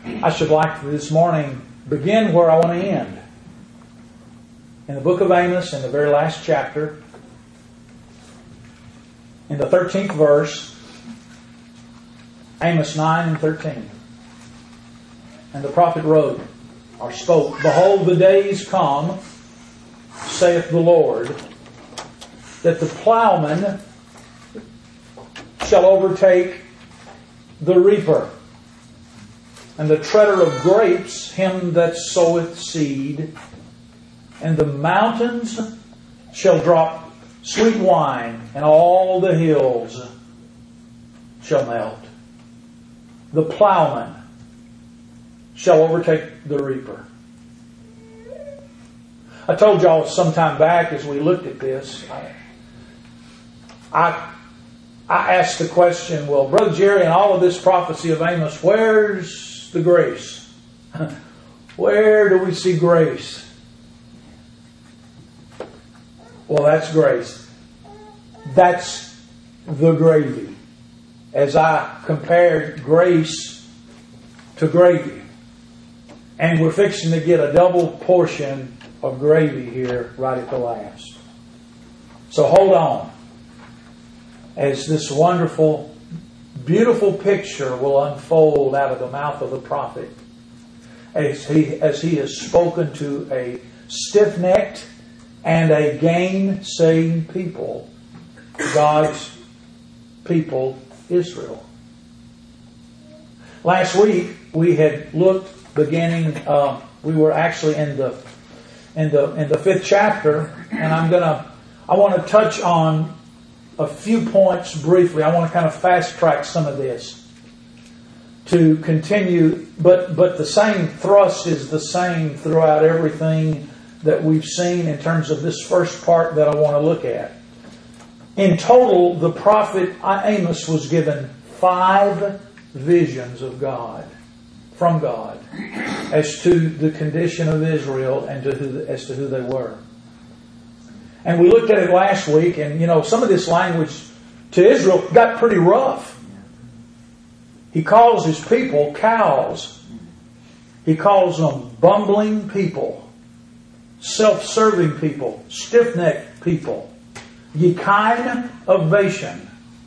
I should like to this morning begin where I want to end. In the book of Amos, in the very last chapter, in the 13th verse, Amos 9 and 13. And the prophet wrote, or spoke, "Behold, the days come, saith the Lord, that the plowman shall overtake the reaper, and the treader of grapes him that soweth seed, and the mountains shall drop sweet wine, and all the hills shall melt. The plowman shall overtake the reaper." I told y'all some time back as we looked at this, I asked the question, well, Brother Jerry, in all of this prophecy of Amos, where's the grace? Where do we see grace? Well, that's grace. That's the gravy. As I compared grace to gravy. And we're fixing to get a double portion of gravy here right at the last. So hold on. As this wonderful, beautiful picture will unfold out of the mouth of the prophet. As he has spoken to a stiff-necked and a gainsaying people. God's people, Israel. Last week we had looked beginning. We were actually in the 5th chapter, and I want to touch on a few points briefly. I want to kind of fast track some of this to continue, but the same thrust is the same throughout everything that we've seen in terms of this first part that I want to look at. In total, the prophet Amos was given 5 visions of God, from God, as to the condition of Israel and as to who they were. And we looked at it last week, and some of this language to Israel got pretty rough. He calls his people cows. He calls them bumbling people, self-serving people, stiff-necked people, ye kind of Bashan.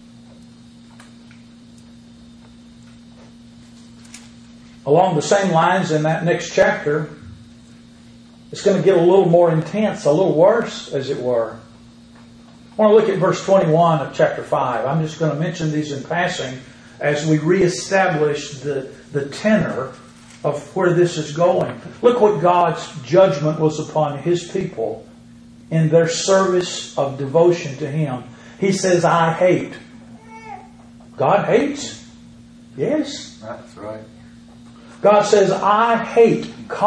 Along the same lines in that next chapter, it's going to get a little more intense, a little worse, as it were. I want to look at verse 21 of chapter 5. I'm just going to mention these in passing as we reestablish the tenor of where this is going. Look what God's judgment was upon His people in their service of devotion to Him. He says, I hate. God hates? Yes. That's right. God says, I hate,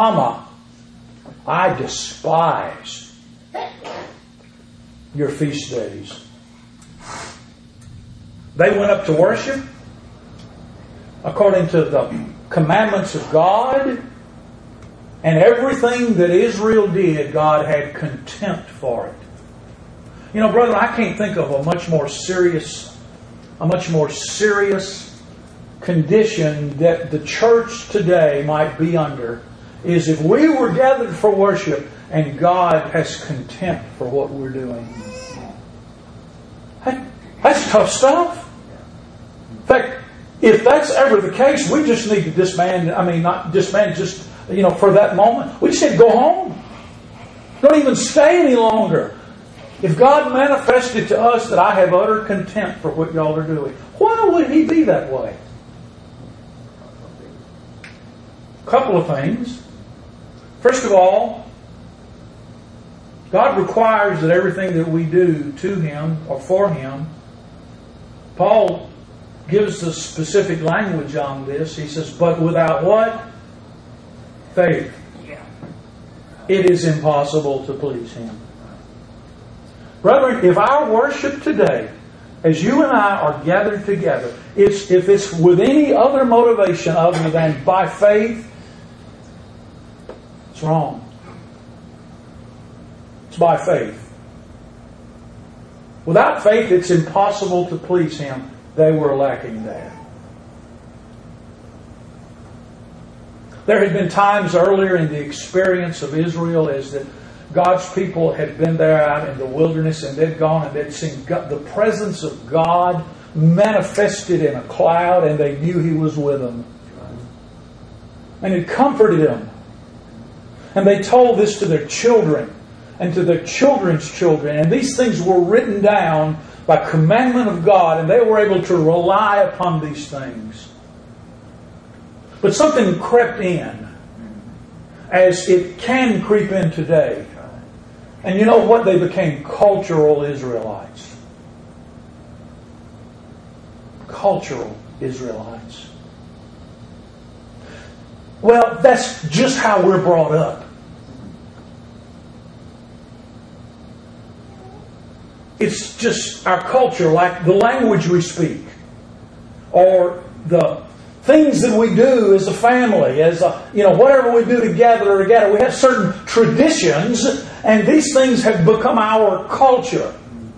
I despise your feast days. They went up to worship according to the commandments of God, and everything that Israel did, God had contempt for it. Brother, I can't think of a much more serious condition that the church today might be under is if we were gathered for worship and God has contempt for what we're doing. That's tough stuff. In fact, if that's ever the case, we just need to disband. Not disband, just for that moment. We just need to go home. Don't even stay any longer. If God manifested to us that I have utter contempt for what y'all are doing, why would He be that way? A couple of things. First of all, God requires that everything that we do to Him or for Him. Paul gives the specific language on this. He says, but without what? Faith. It is impossible to please Him. Brethren, if our worship today, as you and I are gathered together, if it's with any other motivation other than by faith, it's wrong. It's by faith. Without faith, it's impossible to please Him. They were lacking that. There had been times earlier in the experience of Israel as that God's people had been there out in the wilderness and they'd gone and they'd seen God, the presence of God manifested in a cloud, and they knew He was with them. And it comforted them. And they told this to their children and to their children's children. And these things were written down by commandment of God, and they were able to rely upon these things. But something crept in, as it can creep in today. And you know what? They became cultural Israelites. Cultural Israelites. Well, that's just how we're brought up. It's just our culture, like the language we speak, or the things that we do as a family, as a, whatever we do together. We have certain traditions, and these things have become our culture.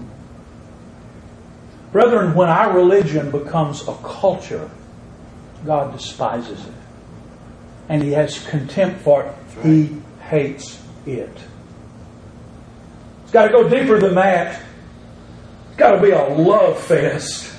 Brethren, when our religion becomes a culture, God despises it. And He has contempt for it. He hates it. It's got to go deeper than that. It's got to be a love fest.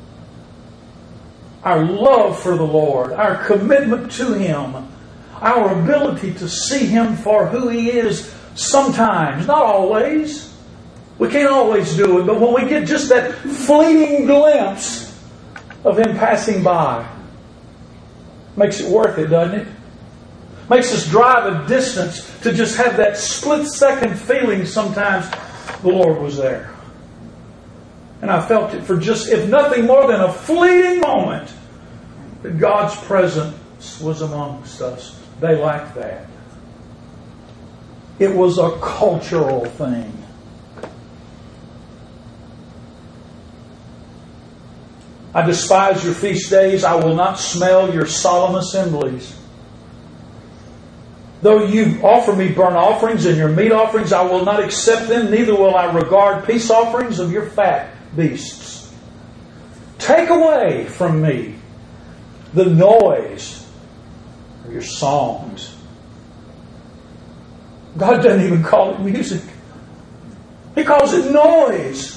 Our love for the Lord, our commitment to Him, our ability to see Him for who He is sometimes, not always. We can't always do it, but when we get just that fleeting glimpse of Him passing by, makes it worth it, doesn't it? Makes us drive a distance to just have that split-second feeling sometimes the Lord was there. And I felt it for just, if nothing more than a fleeting moment, that God's presence was amongst us. They liked that. It was a cultural thing. I despise your feast days. I will not smell your solemn assemblies. Though you offer me burnt offerings and your meat offerings, I will not accept them, neither will I regard peace offerings of your fat beasts. Take away from me the noise of your songs. God doesn't even call it music. He calls it noise.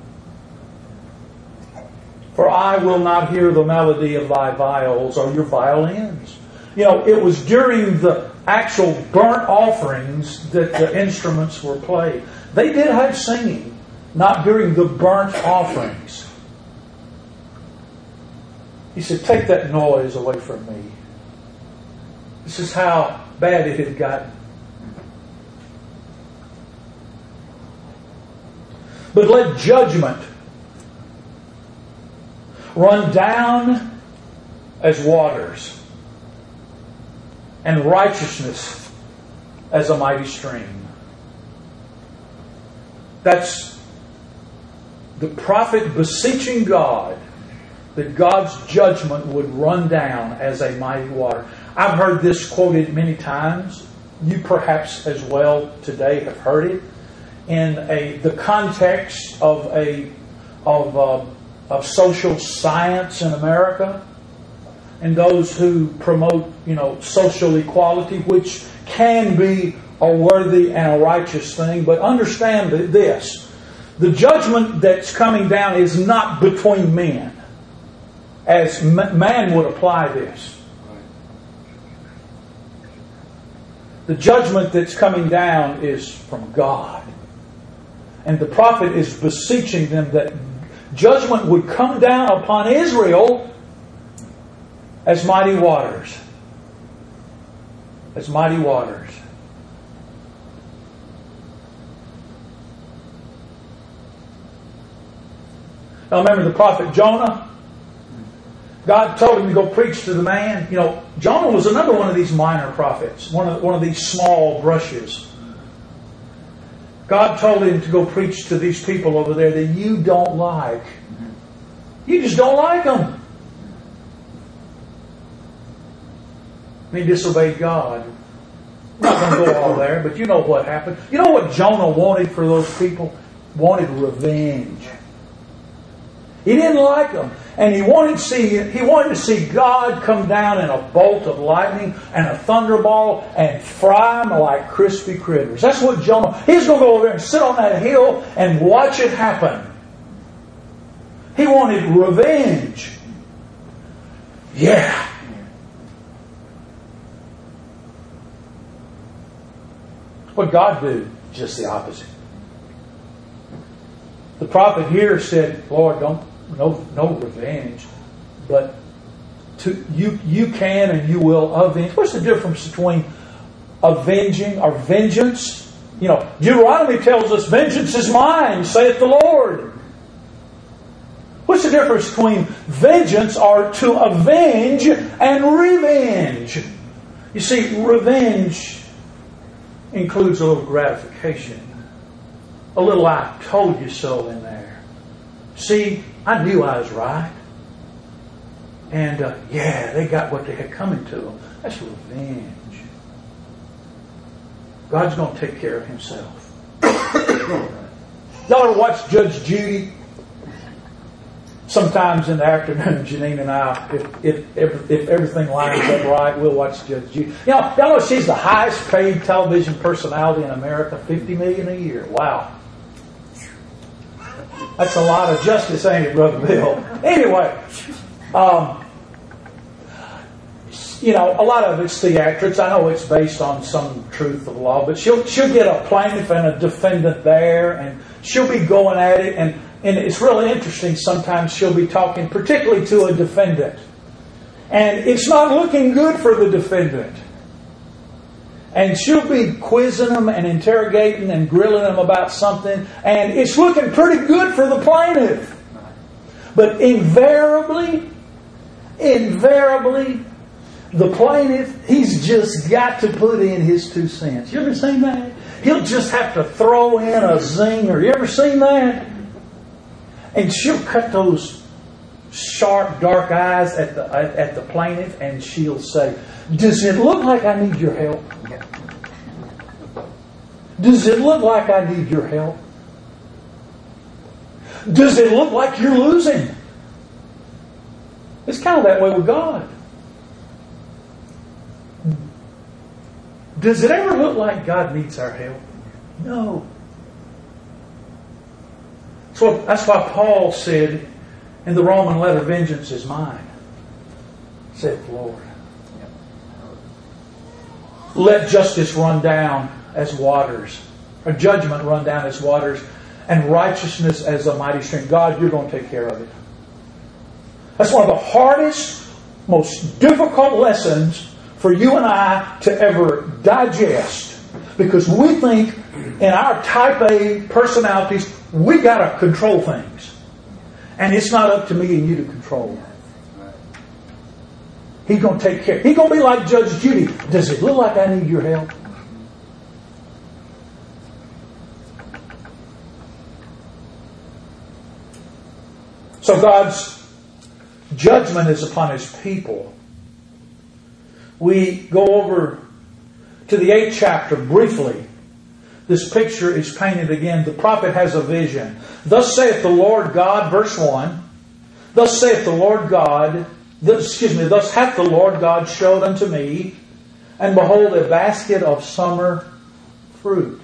For I will not hear the melody of thy viols or your violins. It was during the actual burnt offerings that the instruments were played. They did have singing, not during the burnt offerings. He said, take that noise away from me. This is how bad it had gotten. But let judgment run down as waters, and righteousness as a mighty stream. That's the prophet beseeching God that God's judgment would run down as a mighty water. I've heard this quoted many times. You perhaps as well today have heard it in the context of social science in America, and those who promote, social equality, which can be a worthy and a righteous thing. But understand this: the judgment that's coming down is not between men, as man would apply this. The judgment that's coming down is from God. And the prophet is beseeching them that judgment would come down upon Israel as mighty waters. As mighty waters. Now remember the prophet Jonah? God told him to go preach to the man. Jonah was another one of these minor prophets. One of these small brushes. God told him to go preach to these people over there that you don't like. You just don't like them. He disobeyed God. I'm not going to go all there, but you know what happened. You know what Jonah wanted for those people? Wanted revenge. He didn't like them. And he wanted to see God come down in a bolt of lightning and a thunderball and fry them like crispy critters. That's what Jonah... He's going to go over there and sit on that hill and watch it happen. He wanted revenge. Yeah. What God do? Just the opposite. The prophet here said, Lord, no revenge, but you can and you will avenge. What's the difference between avenging or vengeance? Deuteronomy tells us, vengeance is mine, saith the Lord. What's the difference between vengeance or to avenge and revenge? You see, revenge includes a little gratification. A little I told you so in there. See, I knew I was right. And they got what they had coming to them. That's revenge. God's going to take care of Himself. Y'all ever watch Judge Judy? Sometimes in the afternoon, Janine and I, if everything lines up right, we'll watch Judge Judy. Y'all know she's the highest paid television personality in America, $50 million a year. Wow. That's a lot of justice, ain't it, Brother Bill? Anyway, a lot of it's theatrics. I know it's based on some truth of law, but she'll get a plaintiff and a defendant there, and she'll be going at it, and it's really interesting. Sometimes she'll be talking particularly to a defendant, and it's not looking good for the defendant. And she'll be quizzing them and interrogating and grilling them about something, and it's looking pretty good for the plaintiff. But invariably, the plaintiff, he's just got to put in his 2 cents. You ever seen that? He'll just have to throw in a zinger. You ever seen that? And she'll cut those sharp, dark eyes at the plaintiff, and she'll say, does it look like I need your help? Does it look like I need your help? Does it look like you're losing? It's kind of that way with God. Does it ever look like God needs our help? No. So that's why Paul said in the Roman letter, vengeance is mine, saith the Lord. Let justice run down as waters, or judgment run down as waters, and righteousness as a mighty stream. God, you're going to take care of it. That's one of the hardest, most difficult lessons for you and I to ever digest. Because we think in our type A personalities, we got to control things. And it's not up to me and you to control them. He's going to take care. He's going to be like Judge Judy. Does it look like I need your help? So God's judgment is upon His people. We go over to the 8th chapter briefly. This picture is painted again. The prophet has a vision. Thus saith the Lord God, verse 1. Thus saith the Lord God, thus hath the Lord God showed unto me, and behold, a basket of summer fruit.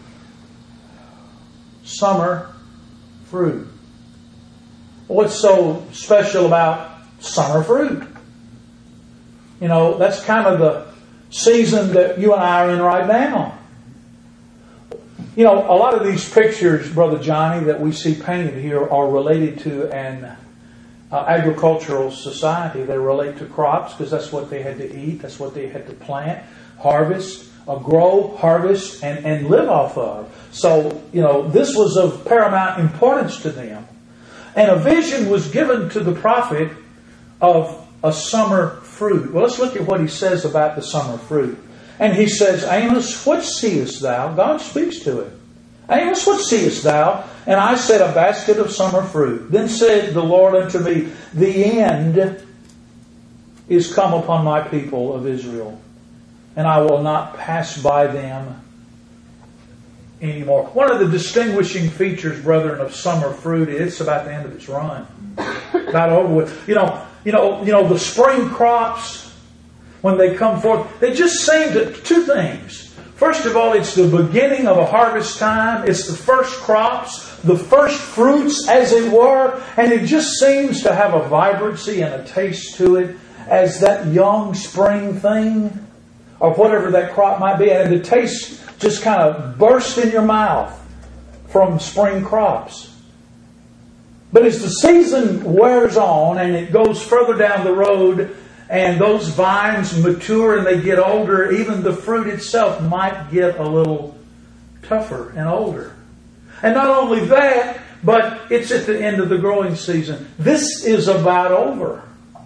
Summer fruit. What's so special about summer fruit? That's kind of the season that you and I are in right now. A lot of these pictures, Brother Johnny, that we see painted here are related to an agricultural society. They relate to crops because that's what they had to eat. That's what they had to plant, harvest, grow, harvest, and live off of. So, this was of paramount importance to them. And a vision was given to the prophet of a summer fruit. Well, let's look at what he says about the summer fruit. And he says, Amos, what seest thou? God speaks to it. Amos, what seest thou? And I said, a basket of summer fruit. Then said the Lord unto me, the end is come upon my people of Israel, and I will not pass by them anymore. One of the distinguishing features, brethren, of summer fruit, it's about the end of its run. About over with. You know, the spring crops, when they come forth, they just seem to, two things. First of all, it's the beginning of a harvest time. It's the first crops, the first fruits, as it were. And it just seems to have a vibrancy and a taste to it as that young spring thing, or whatever that crop might be. And the taste just kind of bursts in your mouth from spring crops. But as the season wears on and it goes further down the road, and those vines mature and they get older, even the fruit itself might get a little tougher and older. And not only that, but it's at the end of the growing season. This is about over.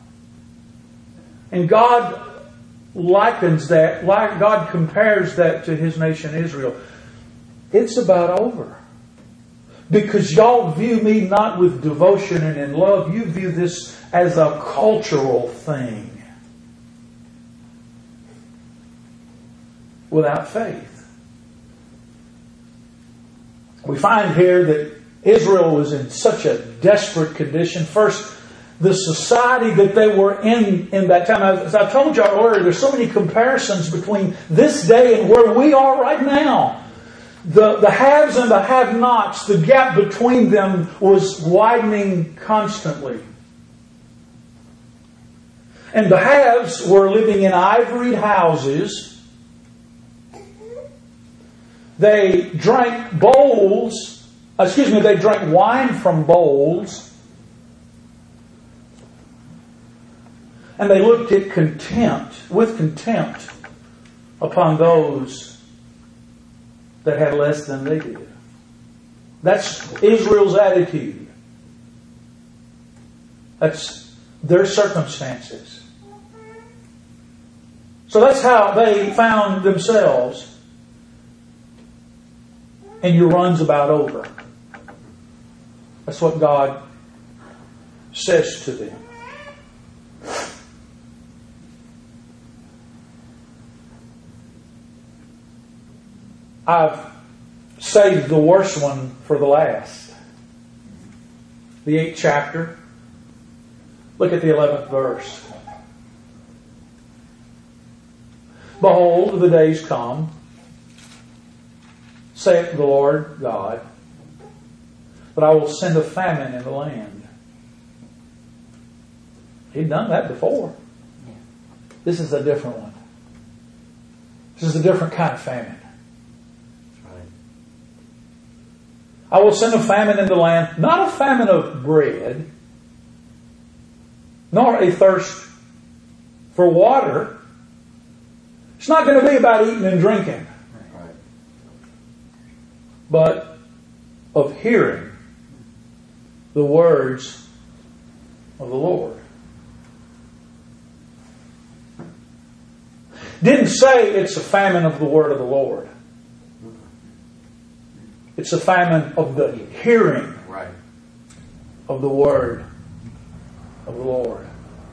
And God likens that, God compares that to His nation Israel. It's about over. Because y'all view me not with devotion and in love. You view this as a cultural thing. Without faith. We find here that Israel was in such a desperate condition. First, the society that they were in that time. As I told you earlier, there's so many comparisons between this day and where we are right now. The haves and the have-nots, the gap between them was widening constantly. And the haves were living in ivory houses. They drank they drank wine from bowls. And they looked at with contempt upon those that had less than they did. That's Israel's attitude. That's their circumstances. So that's how they found themselves. And your run's about over. That's what God says to them. I've saved the worst one for the last. The 8th chapter. Look at the 11th verse. Behold, the days come, saith the Lord God, that I will send a famine in the land. He'd done that before. This is a different one. This is a different kind of famine. I will send a famine in the land, not a famine of bread, nor a thirst for water. It's not going to be about eating and drinking, but of hearing the words of the Lord. Didn't say it's a famine of the word of the Lord. It's a famine of the hearing of the word of the Lord.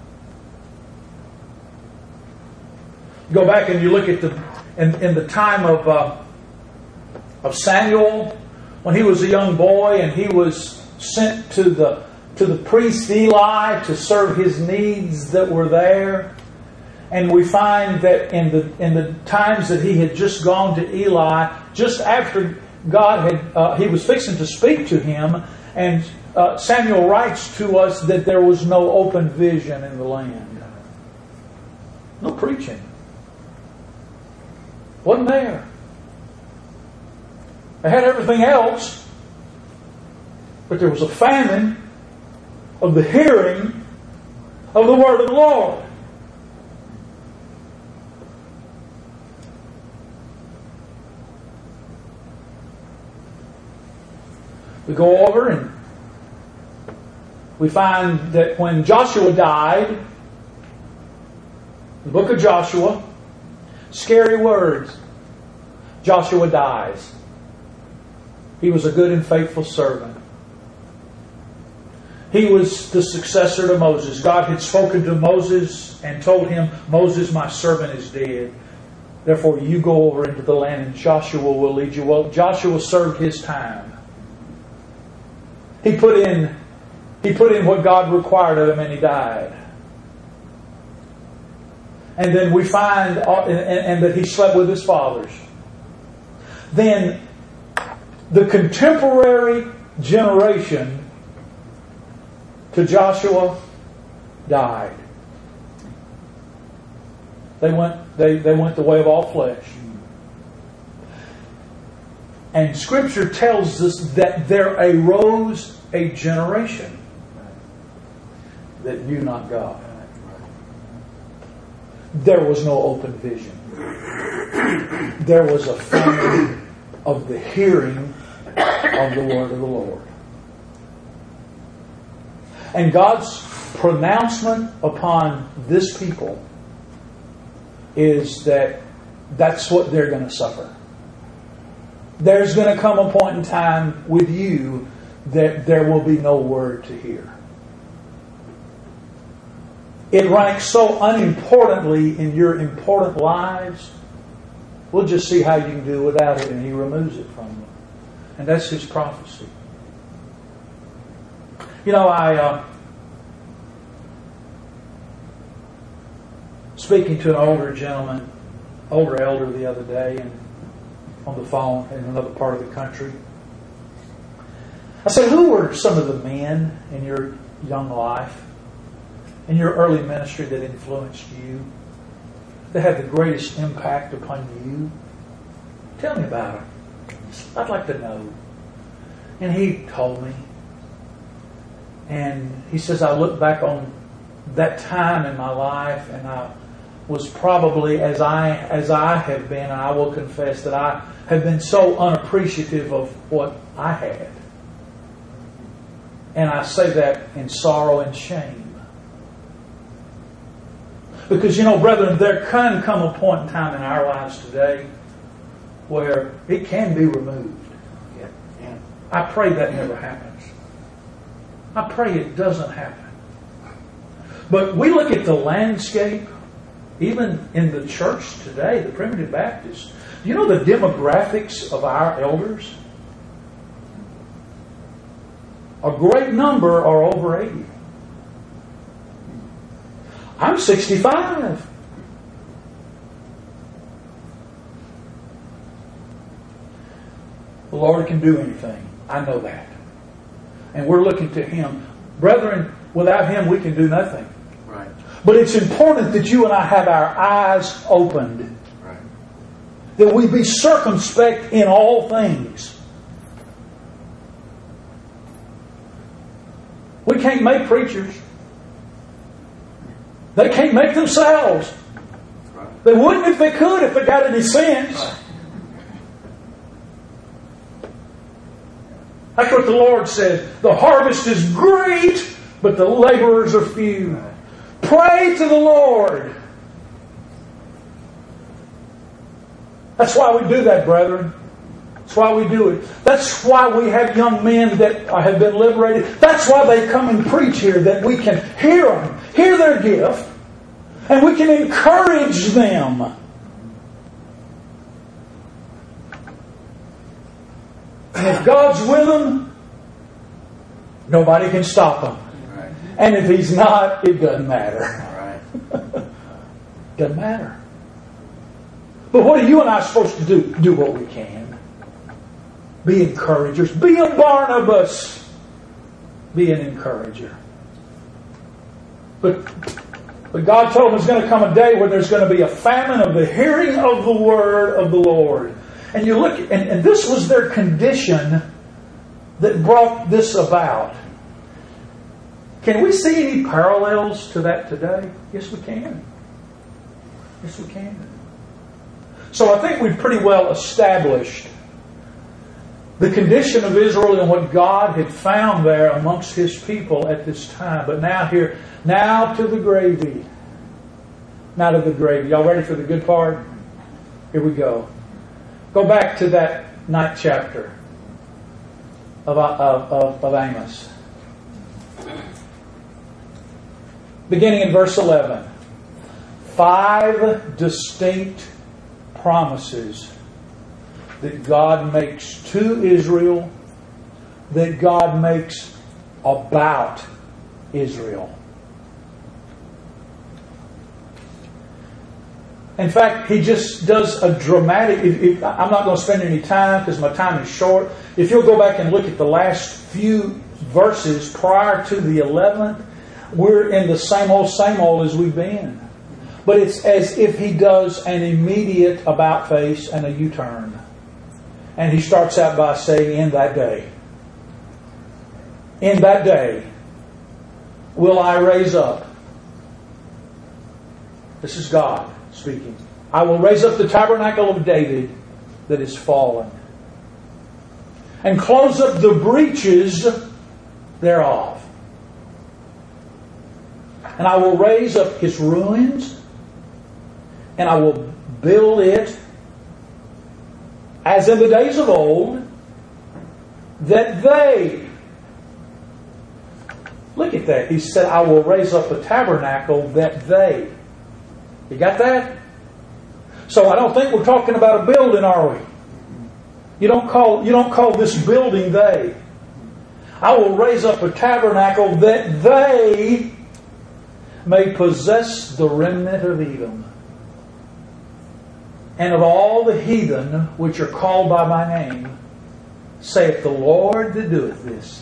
You go back and you look at in the time of Samuel, when he was a young boy and he was sent to the priest Eli to serve his needs that were there. And we find that in the times that he had just gone to Eli, just after God had, he was fixing to speak to him, and Samuel writes to us that there was no open vision in the land. No preaching. Wasn't there. They had everything else, but there was a famine of the hearing of the word of the Lord. We go over and we find that when Joshua died, the book of Joshua, scary words. Joshua dies. He was a good and faithful servant. He was the successor to Moses. God had spoken to Moses and told him, Moses, my servant, is dead. Therefore, you go over into the land and Joshua will lead you. Well, Joshua served his time. He put in what God required of him and he died. And then we find and that he slept with his fathers. Then the contemporary generation to Joshua died. They went the way of all flesh. And Scripture tells us that there arose a generation that knew not God. There was no open vision. There was a famine of the hearing of the word of the Lord. And God's pronouncement upon this people is that that's what they're going to suffer. There's going to come a point in time with you that there will be no word to hear. It ranks so unimportantly in your important lives. We'll just see how you can do without it, and He removes it from you. And that's His prophecy. You know, I speaking to an older gentleman, older elder the other day, and on the phone in another part of the country. I said, who were some of the men in your young life, in your early ministry that influenced you, that had the greatest impact upon you? Tell me about them. I'd like to know. And he told me. And he says, I look back on that time in my life, and I was probably, as I have been, and I will confess that I have been so unappreciative of what I had. And I say that in sorrow and shame. Because, you know, brethren, there can come a point in time in our lives today where it can be removed. Yeah. I pray that never happens. I pray it doesn't happen. But we look at the landscape, even in the church today, the Primitive Baptists. Do you know the demographics of our elders? A great number are over 80. I'm 65. The Lord can do anything. I know that. And we're looking to Him. Brethren, without Him we can do nothing. Right. But it's important that you and I have our eyes opened. Right. That we be circumspect in all things. We can't make preachers. They can't make themselves. Right. They wouldn't if they could, if they got any sense. Right. That's what the Lord said. The harvest is great, but the laborers are few. Right. Pray to the Lord. That's why we do that, brethren. That's why we do it. That's why we have young men that have been liberated. That's why they come and preach here, that we can hear them, hear their gift, and we can encourage them. And if God's with them, nobody can stop them. Right. And if He's not, it doesn't matter. Right. Doesn't matter. But what are you and I supposed to do? Do what we can. Be encouragers. Be a Barnabas. Be an encourager. But God told him there's going to come a day where there's going to be a famine of the hearing of the word of the Lord. And you look, and this was their condition that brought this about. Can we see any parallels to that today? Yes, we can. Yes, we can. So I think we've pretty well established the condition of Israel and what God had found there amongst His people at this time. But now to the gravy. Now to the gravy. Y'all ready for the good part? Here we go. Go back to that 9th chapter of Amos. Beginning in verse 11. 5 distinct promises that God makes to Israel, that God makes about Israel. In fact, He just does a dramatic... I'm not going to spend any time because my time is short. If you'll go back and look at the last few verses prior to the 11th, we're in the same old as we've been. But it's as if He does an immediate about face and a U-turn. And He starts out by saying, in that day, will I raise up. This is God speaking. I will raise up the tabernacle of David that is fallen, and close up the breaches thereof. And I will raise up his ruins, and I will build it as in the days of old, that they... Look at that. He said, I will raise up a tabernacle that they... You got that? So I don't think we're talking about a building, are we? You don't call this building they. I will raise up a tabernacle that they may possess the remnant of Edom, and of all the heathen which are called by my name, saith the Lord that doeth this.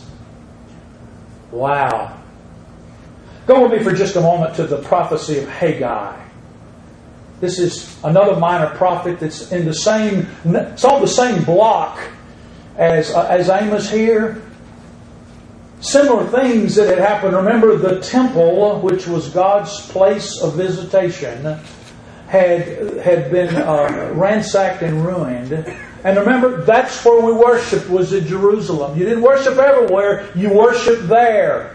Wow. Go with me for just a moment to the prophecy of Haggai. This is another minor prophet that's in the same... It's on the same block as Amos here. Similar things that had happened. Remember, the temple, which was God's place of visitation, had been ransacked and ruined. And remember, that's where we worshipped, was in Jerusalem. You didn't worship everywhere, you worshiped there.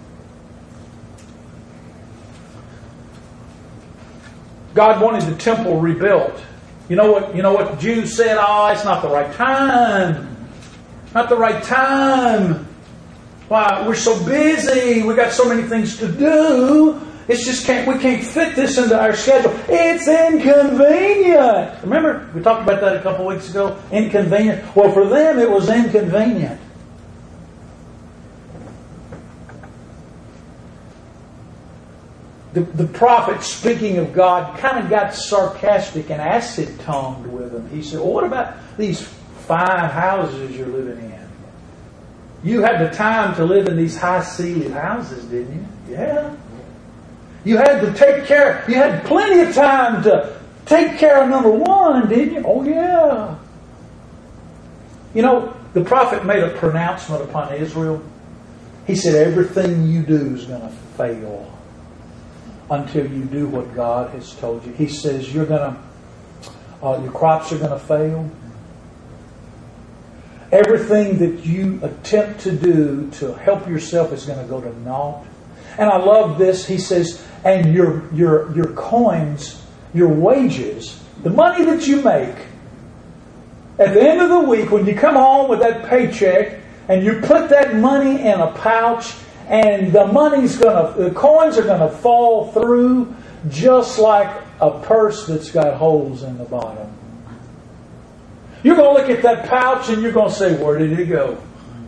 God wanted the temple rebuilt. You know what the Jews said? Oh, it's not the right time. Not the right time. Why? We're so busy. We got so many things to do. It's just we can't fit this into our schedule. It's inconvenient. Remember, we talked about that a couple of weeks ago. Inconvenient. Well, for them it was inconvenient. The prophet, speaking of God, kind of got sarcastic and acid-tongued with him. He said, well, what about these fine houses you're living in? You had the time to live in these high-ceiled houses, didn't you? Yeah. You had to take care. You had plenty of time to take care of number one, didn't you? Oh, yeah. You know, the prophet made a pronouncement upon Israel. He said, everything you do is going to fail until you do what God has told you. He says your crops are going to fail. Everything that you attempt to do to help yourself is going to go to naught. And I love this. He says, and your coins, your wages, the money that you make, at the end of the week, when you come home with that paycheck and you put that money in a pouch, and the coins are going to fall through just like a purse that's got holes in the bottom. You're going to look at that pouch and you're going to say, where did it go?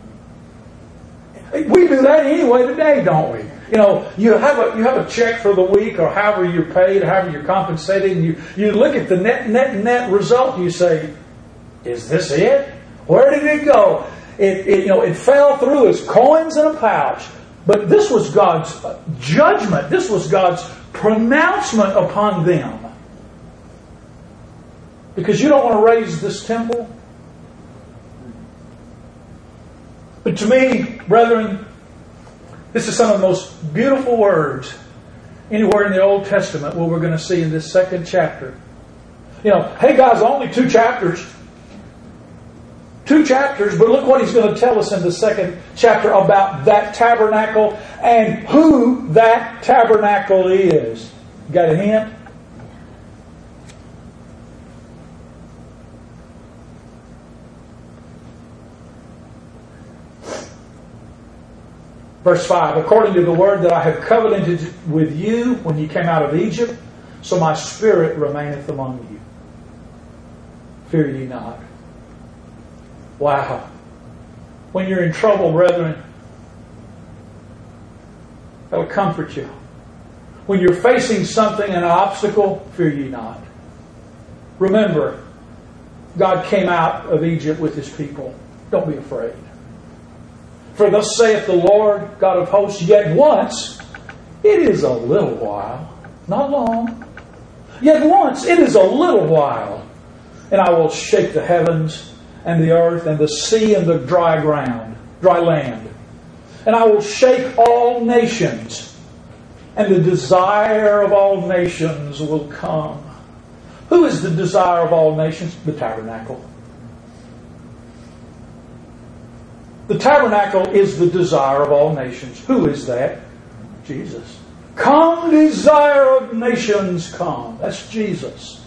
We do that anyway today, don't we? You know, you have a check for the week, or however you're paid, however you're compensated, and you look at the net result, and you say, is this it? Where did it go? It fell through as coins in a pouch. But this was God's judgment. This was God's pronouncement upon them. Because you don't want to raise this temple. But to me, brethren, this is some of the most beautiful words anywhere in the Old Testament, what we're going to see in this second chapter. You know, Haggai's only 2 chapters. 2 chapters, but look what he's going to tell us in the second chapter about that tabernacle and who that tabernacle is. Got a hint? Verse 5, according to the word that I have covenanted with you when you came out of Egypt, so my spirit remaineth among you. fear ye not. Wow. When you're in trouble, brethren, that'll comfort you. When you're facing something, an obstacle, fear ye not. Remember, God came out of Egypt with His people. Don't be afraid. For thus saith the Lord God of hosts, yet once, it is a little while, not long. Yet once, it is a little while, and I will shake the heavens and the earth and the sea and the dry land. And I will shake all nations, and the desire of all nations will come. Who is the desire of all nations? The tabernacle. The tabernacle is the desire of all nations. Who is that? Jesus. Come, desire of nations, come. That's Jesus.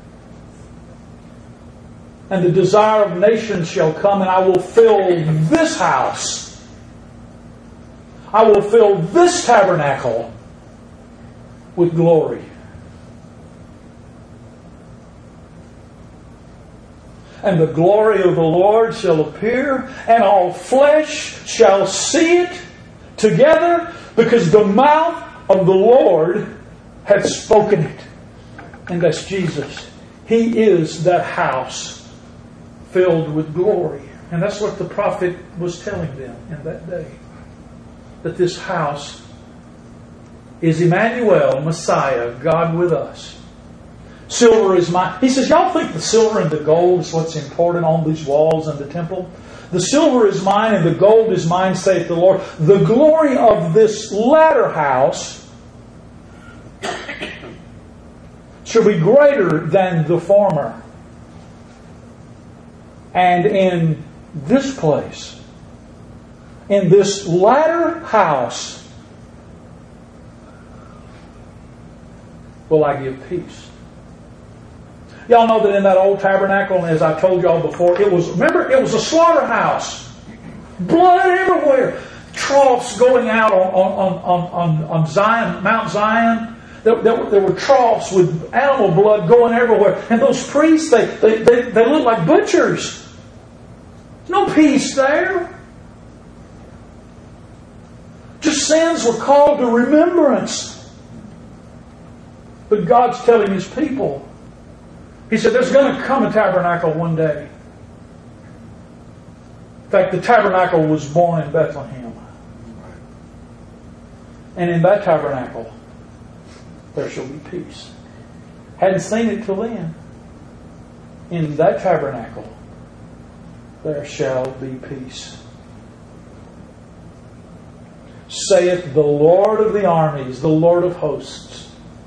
And the desire of nations shall come, and I will fill this house. I will fill this tabernacle with glory. And the glory of the Lord shall appear, and all flesh shall see it together, because the mouth of the Lord hath spoken it. And that's Jesus. He is that house filled with glory. And that's what the prophet was telling them in that day. That this house is Emmanuel, Messiah, God with us. Silver is mine. He says, y'all think the silver and the gold is what's important on these walls in the temple? The silver is mine and the gold is mine, saith the Lord. The glory of this latter house shall be greater than the former. And in this place, in this latter house, will I give peace. Y'all know that in that old tabernacle, as I told y'all before, it was a slaughterhouse. Blood everywhere. Troughs going out on Zion, Mount Zion. There were troughs with animal blood going everywhere. And those priests, they looked like butchers. There's no peace there. Just sins were called to remembrance. But God's telling His people, He said, there's going to come a tabernacle one day. In fact, the tabernacle was born in Bethlehem. And in that tabernacle, there shall be peace. Hadn't seen it till then. In that tabernacle, there shall be peace. Saith the Lord of the armies, the Lord of hosts.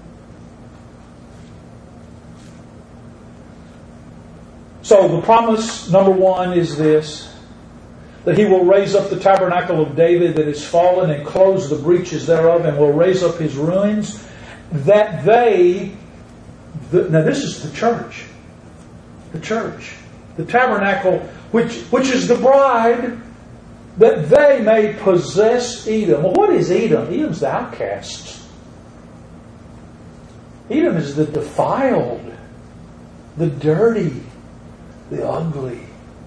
So the promise, number one, is this. That He will raise up the tabernacle of David that is fallen and close the breaches thereof, and will raise up His ruins. That now this is the church. The church. The tabernacle, which is the bride, that they may possess Edom. Well, what is Edom? Edom's the outcasts. Edom is the defiled, the dirty, the ugly,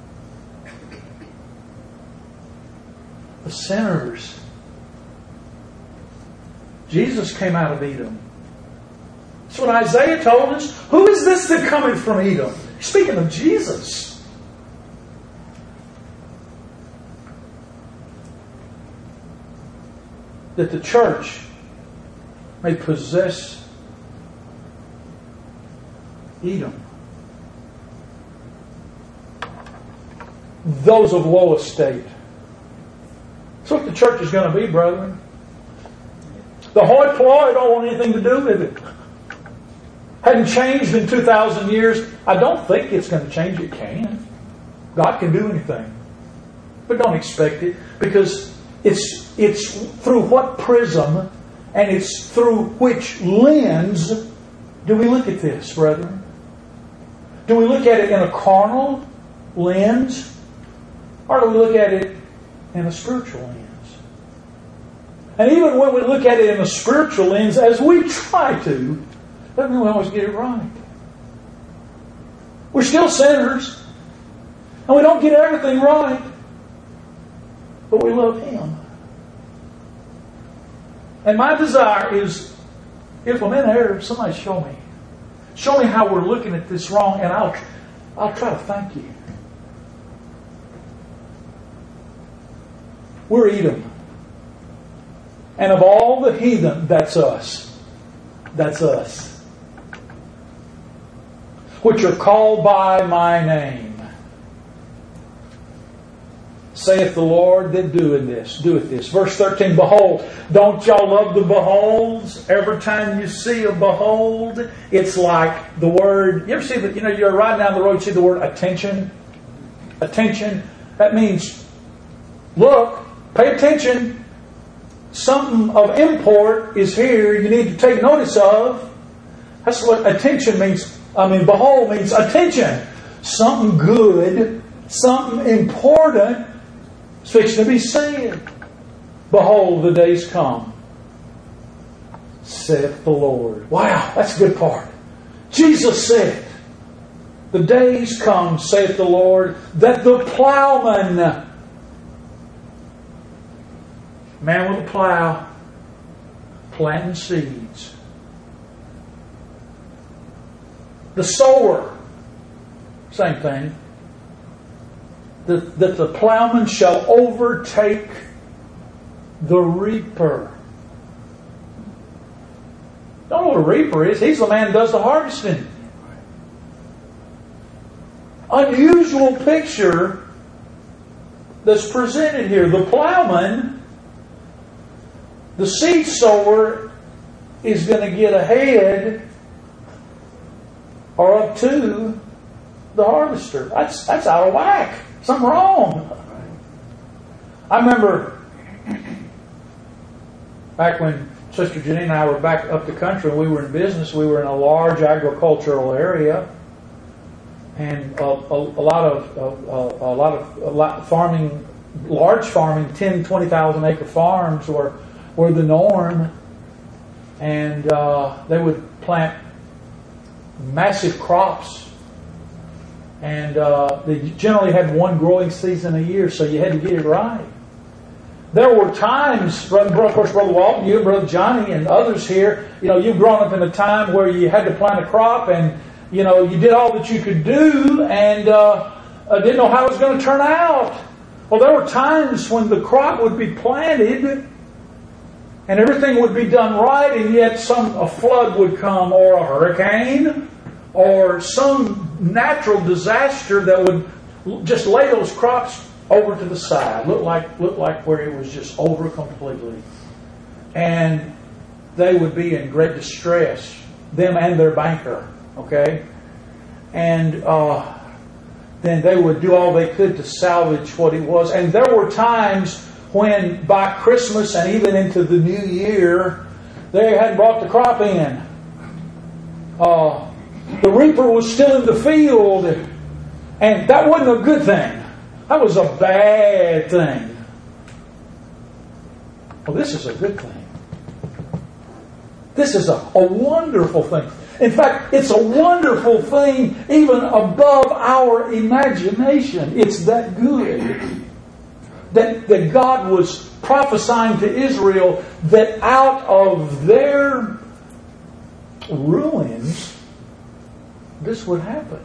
the sinners. Jesus came out of Edom. That's what Isaiah told us. Who is this that cometh from Edom? He's speaking of Jesus. That the church may possess Edom. Those of low estate. That's what the church is going to be, brethren. The hoi polloi don't want anything to do with it. Hadn't changed in 2,000 years. I don't think it's going to change. It can. God can do anything. But don't expect it, because it's through what prism and it's through which lens do we look at this, brethren? Do we look at it in a carnal lens, or do we look at it in a spiritual lens? And even when we look at it in a spiritual lens, as we try to, doesn't mean we always get it right. We're still sinners. And we don't get everything right. But we love Him. And my desire is, if I'm in error, somebody show me. Show me how we're looking at this wrong, and I'll try to thank you. We're Edom. And of all the heathen, that's us. That's us. Which are called by my name. Saith the Lord that doeth this. Verse 13, behold. Don't y'all love the beholds? Every time you see a behold, it's like the word. You ever see that? You're riding down the road, you see the word attention? Attention. That means, look, pay attention. Something of import is here you need to take notice of. That's what attention means. Behold means attention. Something good, something important is fixing to be said. Behold, the days come, saith the Lord. Wow, that's a good part. Jesus said, the days come, saith the Lord, that the plowman, man with a plow, planting seeds. The sower, same thing. That the plowman shall overtake the reaper. Don't know what a reaper is. He's the man who does the harvesting. Unusual picture that's presented here. The plowman, the seed sower, is going to get ahead or up to the harvester. That's out of whack. Something wrong. I remember back when Sister Janine and I were back up the country and we were in business, we were in a large agricultural area, and a lot of farming, large farming, 10, 20,000 acre farms were the norm, and they would plant massive crops. And they generally had one growing season a year, so you had to get it right. There were times, of course, Brother Walton, you, Brother Johnny, and others here, you've grown up in a time where you had to plant a crop, and you did all that you could do, and didn't know how it was going to turn out. Well, there were times when the crop would be planted, and everything would be done right, and yet a flood would come, or a hurricane, or some natural disaster that would just lay those crops over to the side. Look like where it was just over completely. And they would be in great distress, them and their banker. Okay? And then they would do all they could to salvage what it was. And there were times when by Christmas and even into the new year, they hadn't brought the crop in. The reaper was still in the field, and that wasn't a good thing. That was a bad thing. Well, this is a good thing. This is a wonderful thing. In fact, it's a wonderful thing even above our imagination. It's that good. That God was prophesying to Israel that out of their ruins, this would happen.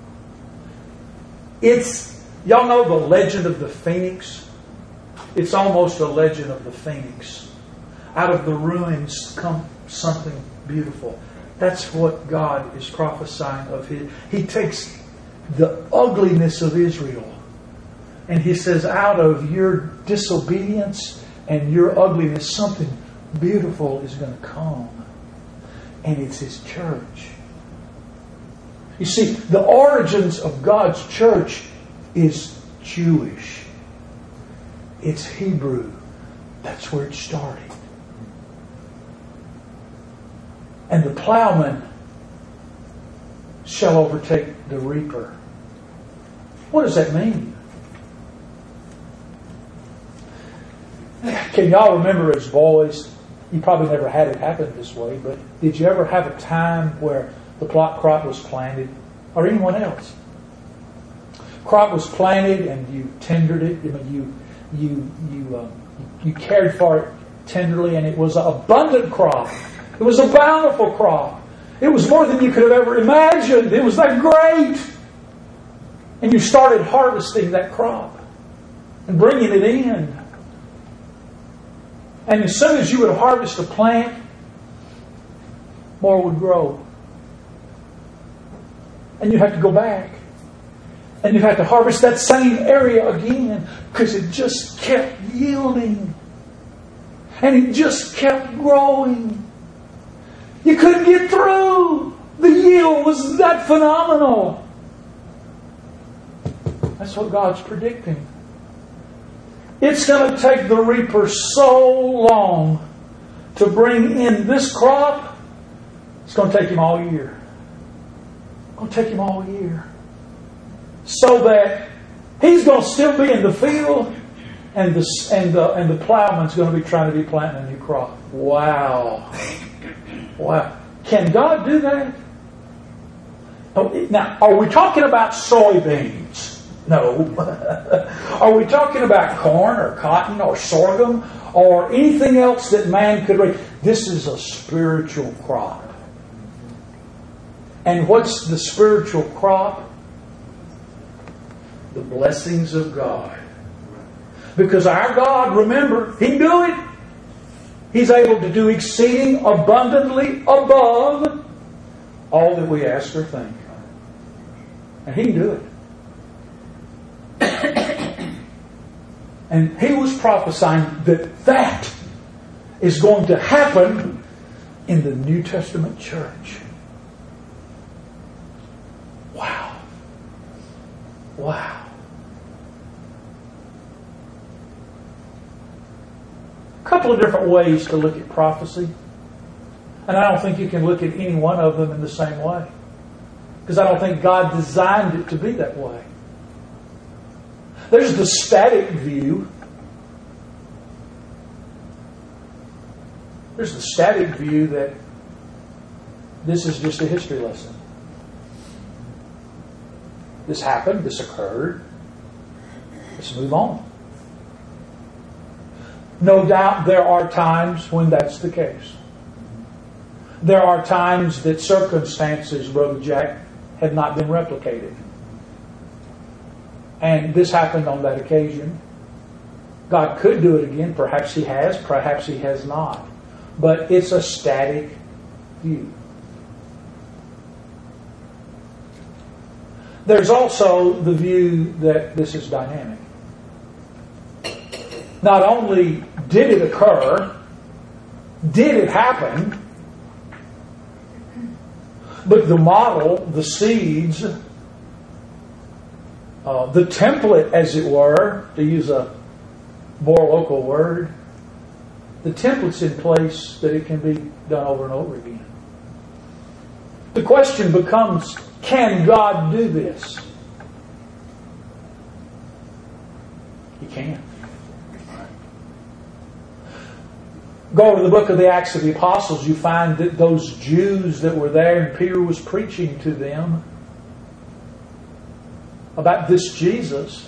Y'all know the legend of the phoenix? It's almost a legend of the phoenix. Out of the ruins come something beautiful. That's what God is prophesying of His. He takes the ugliness of Israel and He says, out of your disobedience and your ugliness, something beautiful is going to come. And it's His church. You see, the origins of God's church is Jewish. It's Hebrew. That's where it started. And the plowman shall overtake the reaper. What does that mean? Can y'all remember as boys, you probably never had it happen this way, but did you ever have a time where the crop was planted? Or anyone else? crop was planted and you tendered it. I mean, you cared for it tenderly, and it was an abundant crop. It was a bountiful crop. It was more than you could have ever imagined. It was that great. And you started harvesting that crop and bringing it in. And as soon as you would harvest a plant, more would grow. And you have to go back. And you have to harvest that same area again, because it just kept yielding. And it just kept growing. You couldn't get through. The yield was that phenomenal. That's what God's predicting. It's going to take the reaper so long to bring in this crop. It's going to take him all year. It's going to take him all year. So that he's going to still be in the field, and the plowman's going to be trying to be planting a new crop. Wow. Wow. Can God do that? Now, are we talking about soybeans? No. Are we talking about corn or cotton or sorghum or anything else that man could raise? This is a spiritual crop. And what's the spiritual crop? The blessings of God. Because our God, remember, He can do it. He's able to do exceeding abundantly above all that we ask or think. And He can do it. And He was prophesying that is going to happen in the New Testament church. Wow. Wow. A couple of different ways to look at prophecy. And I don't think you can look at any one of them in the same way. Because I don't think God designed it to be that way. There's the static view. There's the static view that this is just a history lesson. This happened, this occurred. Let's move on. No doubt there are times when that's the case. There are times that circumstances, Brother Jack, have not been replicated. And this happened on that occasion. God could do it again. Perhaps He has. Perhaps He has not. But it's a static view. There's also the view that this is dynamic. Not only did it occur, did it happen, but the model, the seeds, the template, as it were, to use a more local word, the template's in place that it can be done over and over again. The question becomes, can God do this? He can. Go to the book of the Acts of the Apostles, you find that those Jews that were there, and Peter was preaching to them about this Jesus.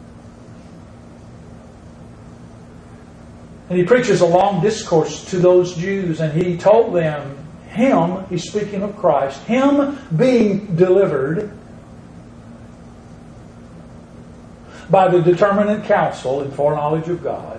And he preaches a long discourse to those Jews, and he told them, Him, he's speaking of Christ, Him being delivered by the determinate counsel and foreknowledge of God.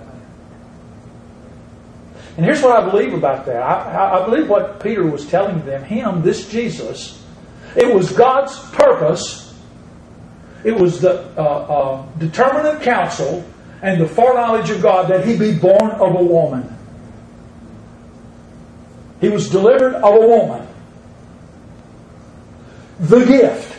And here's what I believe about that. I believe what Peter was telling them, Him, this Jesus, it was God's purpose. It was the determinate counsel and the foreknowledge of God that He be born of a woman. He was delivered of a woman. The gift.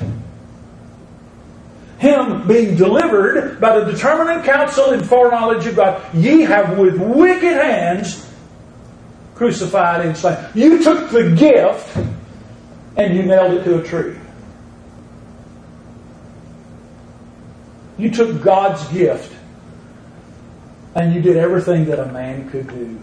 Him being delivered by the determinate counsel and foreknowledge of God. Ye have with wicked hands crucified and slain. You took the gift and you nailed it to a tree. You took God's gift and you did everything that a man could do.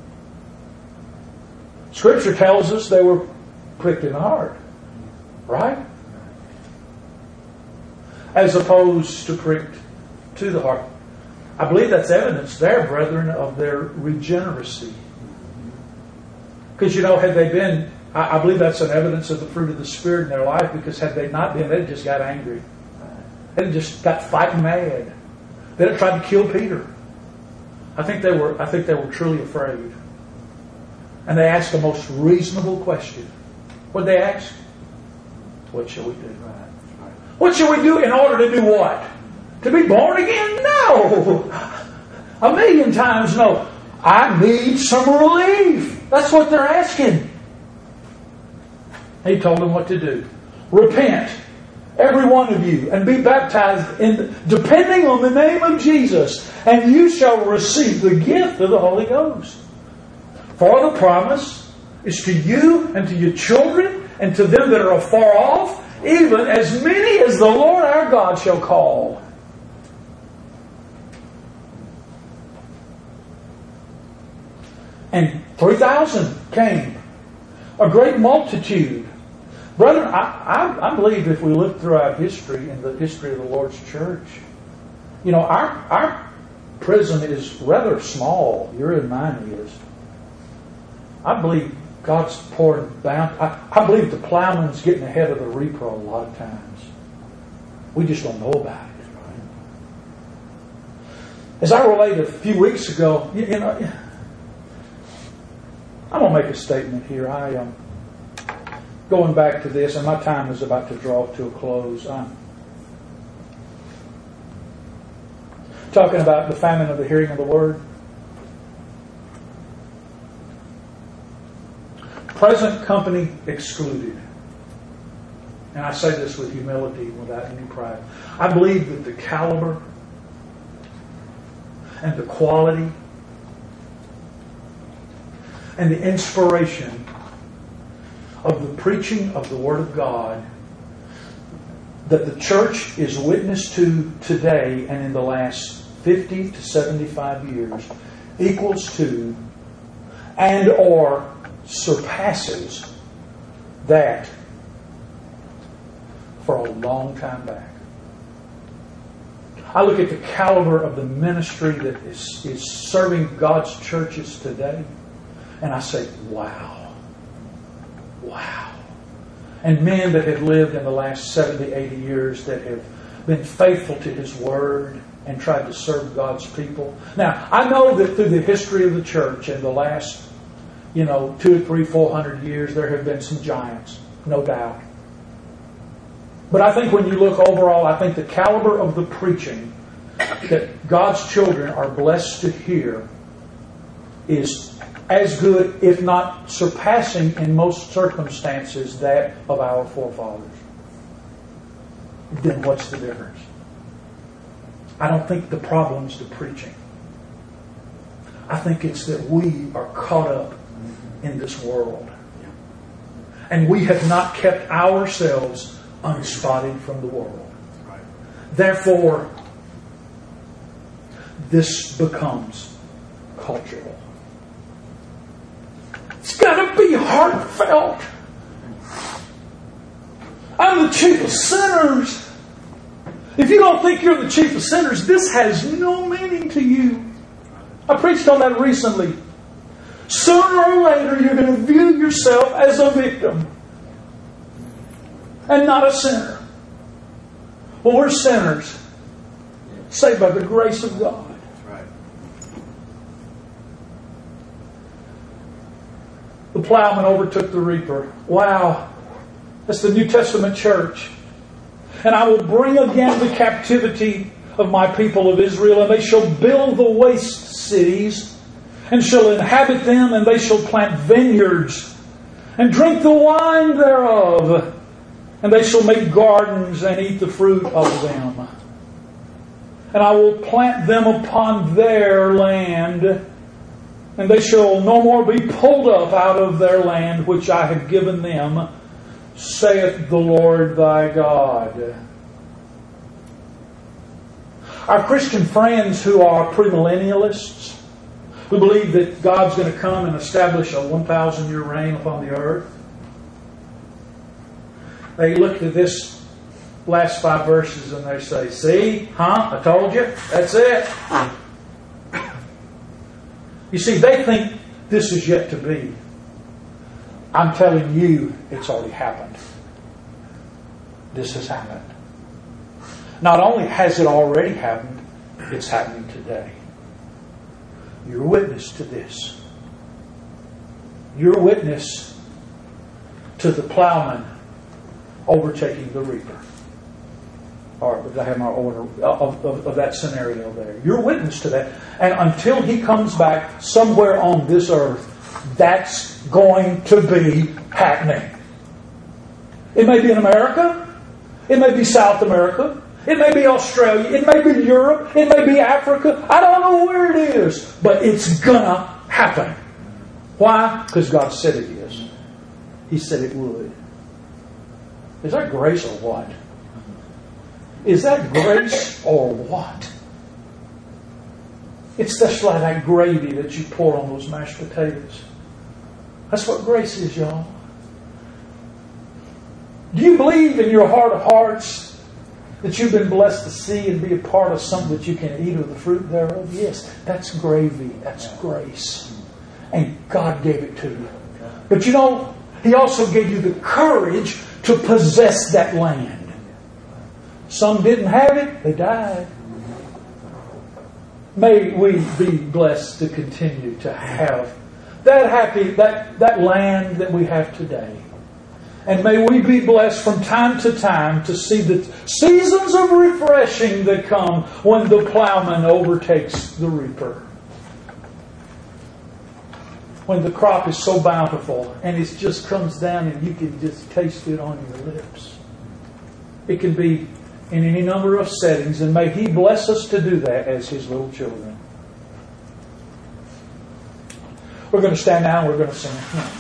Scripture tells us they were pricked in the heart. Right? as opposed to pricked to the heart. I believe that's evidence there, brethren, of their regeneracy. Because, had they been, I believe that's an evidence of the fruit of the Spirit in their life, because had they not been, they'd just got angry. They'd just got fighting mad. They'd have tried to kill Peter. I think they were truly afraid. And they asked the most reasonable question. What did they ask? What shall we do? What shall we do in order to do what? To be born again? No! 1,000,000 times no. I need some relief. That's what they're asking. He told them what to do. Repent, every one of you, and be baptized depending on the name of Jesus, and you shall receive the gift of the Holy Ghost. For the promise is to you and to your children and to them that are afar off, even as many as the Lord our God shall call. And 3,000 came. A great multitude. Brethren, I believe if we look throughout history, in the history of the Lord's church, our prison is rather small. Your and mine is. I believe God's pouring bounty. I believe the plowman's getting ahead of the reaper a lot of times. We just don't know about it. As I related a few weeks ago, I'm going to make a statement here. Going back to this, and my time is about to draw to a close. Talking about the famine of the hearing of the Word. Present company excluded. And I say this with humility, without any pride. I believe that the caliber and the quality and the inspiration of the preaching of the Word of God that the church is witness to today and in the last 50 to 75 years equals to and or surpasses that for a long time back. I look at the caliber of the ministry that is serving God's churches today, and I say, wow. Wow. And men that have lived in the last 70, 80 years that have been faithful to His Word and tried to serve God's people. Now, I know that through the history of the church in the last 200, 300, 400 years, there have been some giants, no doubt. But I think when you look overall, I think the caliber of the preaching that God's children are blessed to hear is as good, if not surpassing in most circumstances, that of our forefathers. Then what's the difference? I don't think the problem's the preaching. I think it's that we are caught up in this world. And we have not kept ourselves unspotted from the world. Therefore, this becomes cultural. It's got to be heartfelt. I'm the chief of sinners. If you don't think you're the chief of sinners, this has no meaning to you. I preached on that recently. Sooner or later, you're going to view yourself as a victim and not a sinner. Well, we're sinners, saved by the grace of God. The plowman overtook the reaper. Wow. That's the New Testament church. And I will bring again the captivity of my people of Israel, and they shall build the waste cities, and shall inhabit them, and they shall plant vineyards, and drink the wine thereof, and they shall make gardens, and eat the fruit of them. And I will plant them upon their land, and they shall no more be pulled up out of their land which I have given them, saith the Lord thy God. Our Christian friends who are premillennialists, who believe that God's going to come and establish a 1,000-year reign upon the earth, they looked at this last 5 verses and they say, see, I told you, that's it. You see, they think this is yet to be. I'm telling you, it's already happened. This has happened. Not only has it already happened, it's happening today. You're a witness to this. You're a witness to the plowman overtaking the reaper. Or did I have my order of that scenario there? You're a witness to that. And until He comes back somewhere on this earth, that's going to be happening. It may be in America. It may be South America. It may be Australia. It may be Europe. It may be Africa. I don't know where it is. But it's gonna happen. Why? Because God said it is. He said it would. Is that grace or what? Is that grace or what? It's just like that gravy that you pour on those mashed potatoes. That's what grace is, y'all. Do you believe in your heart of hearts that you've been blessed to see and be a part of something that you can eat of the fruit thereof? Yes, that's gravy. That's grace. And God gave it to you. But you know, He also gave you the courage to possess that land. Some didn't have it, they died. May we be blessed to continue to have that land that we have today. And may we be blessed from time to time to see the seasons of refreshing that come when the plowman overtakes the reaper. When the crop is so bountiful and it just comes down and you can just taste it on your lips. It can be in any number of settings, and may He bless us to do that as His little children. We're going to stand now and we're going to sing.